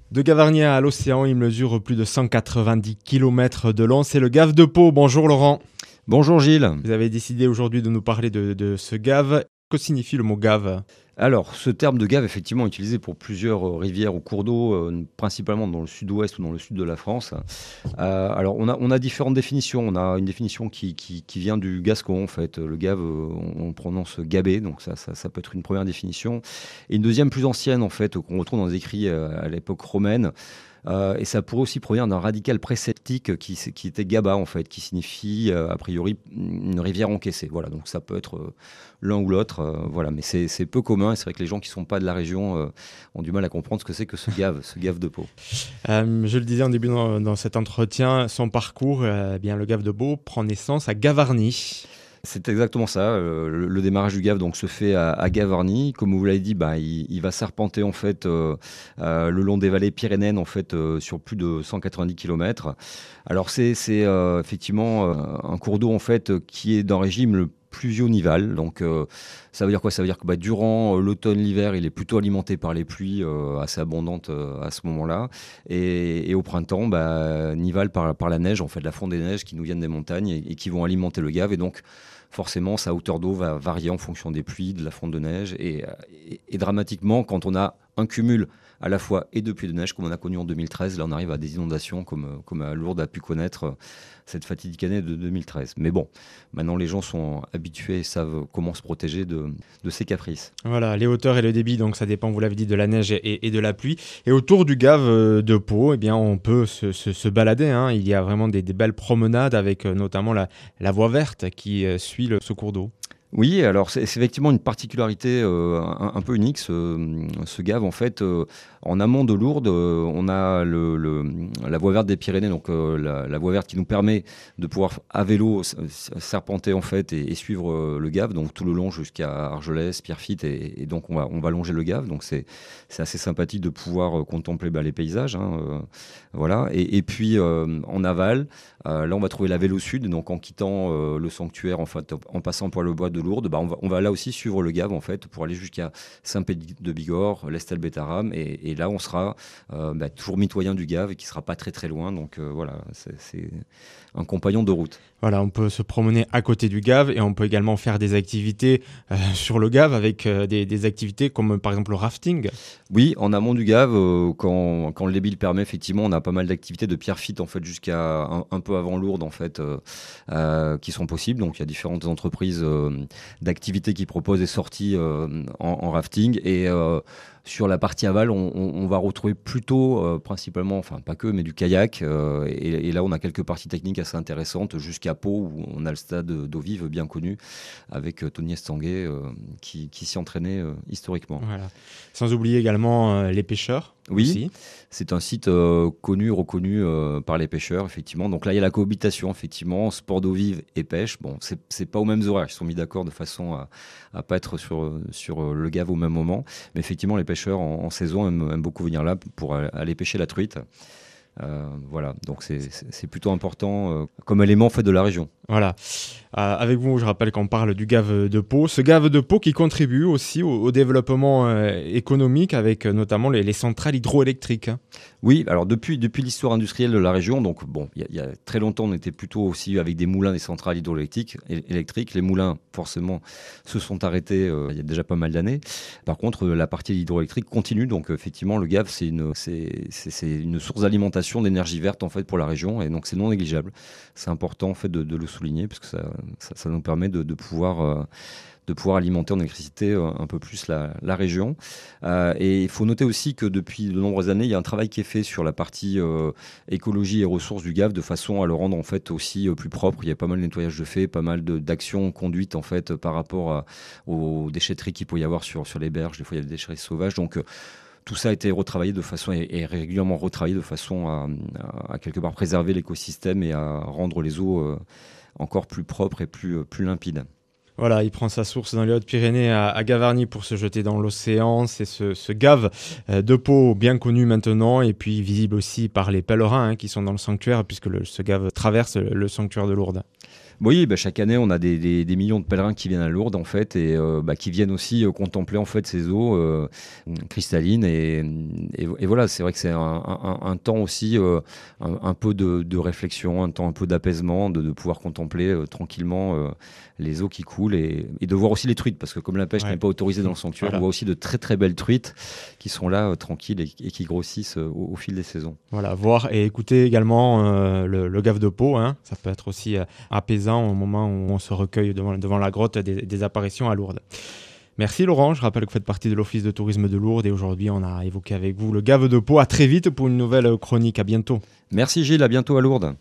De Gavarnie à l'océan, il mesure plus de 190 km de long. C'est le gave de Pau. Bonjour Laurent. Bonjour Gilles. Vous avez décidé aujourd'hui de nous parler de ce gave. Que signifie le mot gave? Alors, ce terme de gave, effectivement, est utilisé pour plusieurs rivières ou cours d'eau, principalement dans le sud-ouest ou dans le sud de la France. Alors, on a différentes définitions. On a une définition qui vient du gascon, en fait. Le gave, on prononce gabé, donc ça peut être une première définition. Et une deuxième plus ancienne, en fait, qu'on retrouve dans les écrits à l'époque romaine. Et ça pourrait aussi provenir d'un radical préceltique qui était Gaba, en fait, qui signifie a priori une rivière encaissée. Voilà, donc ça peut être l'un ou l'autre. Voilà, mais c'est peu commun. Et c'est vrai que les gens qui ne sont pas de la région ont du mal à comprendre ce que c'est que ce gave de Pau. Je le disais en début dans cet entretien, son parcours, bien, le gave de Pau prend naissance à Gavarnie. C'est exactement ça. Le démarrage du gave donc se fait à Gavarnie. Comme vous l'avez dit, il va serpenter en fait le long des vallées pyrénéennes en fait sur plus de 190 km. Alors c'est effectivement un cours d'eau en fait qui est d'un régime le pluvio-nival. Donc ça veut dire quoi? Ça veut dire que durant l'automne, l'hiver, il est plutôt alimenté par les pluies assez abondantes à ce moment-là. Et au printemps, nival par la neige, en fait, la fonte des neiges qui nous viennent des montagnes et qui vont alimenter le gave. Et donc, forcément, sa hauteur d'eau va varier en fonction des pluies, de la fonte de neige. Et dramatiquement, quand on a un cumul à la fois et de pluie de neige, comme on a connu en 2013, là on arrive à des inondations comme Lourdes a pu connaître cette fatidique année de 2013. Mais bon, maintenant les gens sont habitués et savent comment se protéger de ces caprices. Voilà, les hauteurs et le débit, donc ça dépend, vous l'avez dit, de la neige et de la pluie. Et autour du gave de Pau, eh bien, on peut se balader, hein. Il y a vraiment des belles promenades avec notamment la voie verte qui suit ce cours d'eau. Oui, alors c'est effectivement une particularité un peu unique, ce gave. En fait, en amont de Lourdes, on a la voie verte des Pyrénées, donc la voie verte qui nous permet de pouvoir à vélo serpenter en fait et suivre le gave, donc tout le long jusqu'à Argelès, Pierrefitte, et donc on va longer le gave. Donc c'est assez sympathique de pouvoir contempler les paysages, hein, voilà. Et puis en aval, là on va trouver la Vélo Sud, donc en quittant le sanctuaire, en fait, en passant par le bois de Lourdes, on va là aussi suivre le gave en fait pour aller jusqu'à Saint-Pédis-de-Bigorre, l'Estel-Bétarame, et là on sera toujours mitoyen du gave et qui sera pas très très loin. Donc voilà, c'est un compagnon de route. Voilà, on peut se promener à côté du gave et on peut également faire des activités sur le gave avec des activités comme par exemple le rafting. Oui, en amont du gave, quand le débit le permet, effectivement, on a pas mal d'activités de Pierrefitte en fait jusqu'à un peu avant Lourdes en fait qui sont possibles. Donc il y a différentes entreprises d'activités qui proposent des sorties en rafting et sur la partie aval, on va retrouver plutôt, principalement, enfin pas que, mais du kayak. Et là, on a quelques parties techniques assez intéressantes jusqu'à Pau, où on a le stade d'eau vive bien connu, avec Tony Estanguet qui s'y entraînait historiquement. Voilà. Sans oublier également les pêcheurs. Oui, aussi. c'est un site connu, reconnu par les pêcheurs, effectivement. Donc là, il y a la cohabitation, effectivement, sport d'eau vive et pêche. Bon, c'est pas aux mêmes horaires. Ils sont mis d'accord de façon à pas être sur le gave au même moment. Mais effectivement, les pêcheurs en saison aiment beaucoup venir là pour aller pêcher la truite. Voilà, donc c'est plutôt important comme élément en fait de la région. Voilà. Avec vous, je rappelle qu'on parle du gave de Pau. Ce gave de Pau qui contribue aussi au développement économique avec notamment les centrales hydroélectriques, hein. Oui, alors depuis l'histoire industrielle de la région, donc bon, il y a très longtemps, on était plutôt aussi avec des moulins, des centrales hydroélectriques. Les moulins, forcément, se sont arrêtés il y a déjà pas mal d'années. Par contre, la partie hydroélectrique continue. Donc effectivement, le gave, c'est une source d'alimentation d'énergie verte en fait pour la région, et donc c'est non négligeable. C'est important en fait de le souligner parce que ça nous permet de pouvoir alimenter en électricité un peu plus la région. Et il faut noter aussi que depuis de nombreuses années, il y a un travail qui est fait sur la partie écologie et ressources du gave de façon à le rendre en fait aussi plus propre. Il y a pas mal de nettoyage de fait, pas mal d'actions conduites en fait par rapport aux déchetteries qu'il peut y avoir sur les berges. Des fois, il y a des déchetteries sauvages. Donc tout ça a été retravaillé de façon et régulièrement retravaillé de façon à quelque part préserver l'écosystème et à rendre les eaux encore plus propres et plus limpides. Voilà, il prend sa source dans les Hautes-Pyrénées à Gavarnie pour se jeter dans l'océan. C'est ce gave de Pau bien connu maintenant et puis visible aussi par les pèlerins qui sont dans le sanctuaire puisque ce gave traverse le sanctuaire de Lourdes. Oui, chaque année, on a des millions de pèlerins qui viennent à Lourdes, en fait, et qui viennent aussi contempler en fait ces eaux cristallines. Et voilà, c'est vrai que c'est un temps aussi, un peu de réflexion, un temps un peu d'apaisement, de pouvoir contempler tranquillement les eaux qui coulent et de voir aussi les truites, parce que comme la pêche n'est pas autorisée dans le sanctuaire, on voit aussi de très très belles truites qui sont là tranquilles et qui grossissent au fil des saisons. Voilà, voir et écouter également le gave de Pau, hein. Ça peut être aussi apaisant au moment où on se recueille devant la grotte des apparitions à Lourdes. Merci Laurent, je rappelle que vous faites partie de l'Office de tourisme de Lourdes et aujourd'hui on a évoqué avec vous le gave de Pau. À très vite pour une nouvelle chronique, à bientôt. Merci Gilles, à bientôt à Lourdes.